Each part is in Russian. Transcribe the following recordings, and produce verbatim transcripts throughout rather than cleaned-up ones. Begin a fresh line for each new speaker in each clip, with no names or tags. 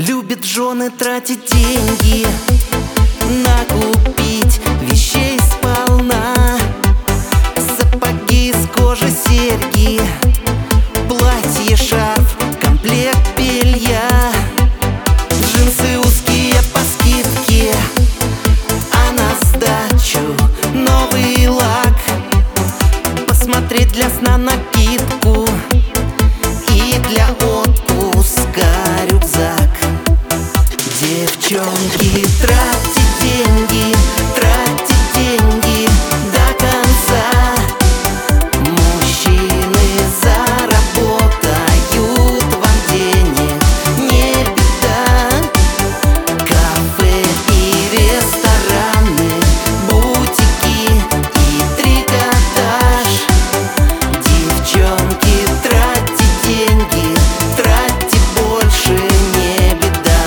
Любят жены тратить деньги, накупить вещей сполна. Сапоги из кожи, серьги, платье, шарф, комплект белья. Джинсы узкие по скидке, а на сдачу новый лак. Посмотреть для сна напитку и для отпуска рюкзак. Девчонки, тратьте деньги, тратьте деньги до конца. Мужчины заработают вам денег, не беда. Кафе и рестораны, бутики и трикотаж. Девчонки, тратьте деньги, тратьте больше, не беда.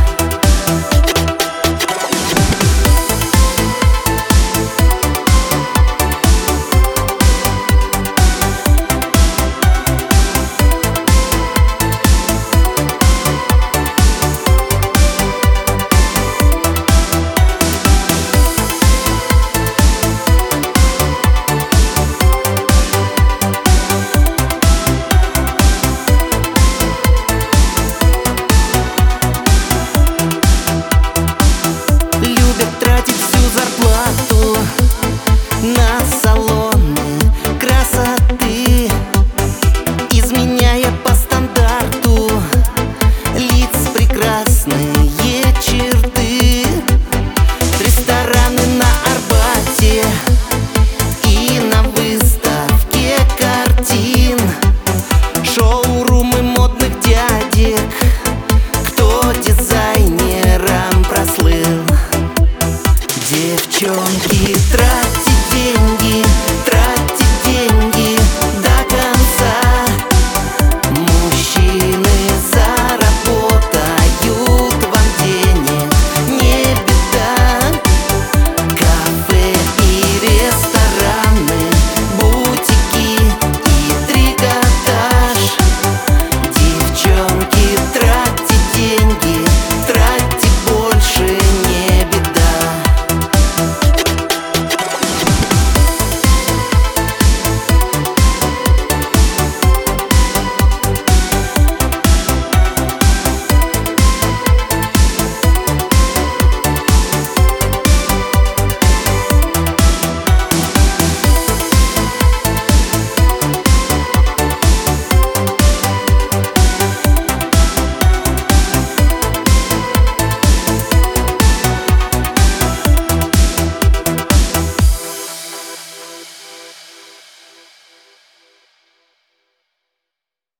На салоны красоты, изменяя по стандарту лиц прекрасных.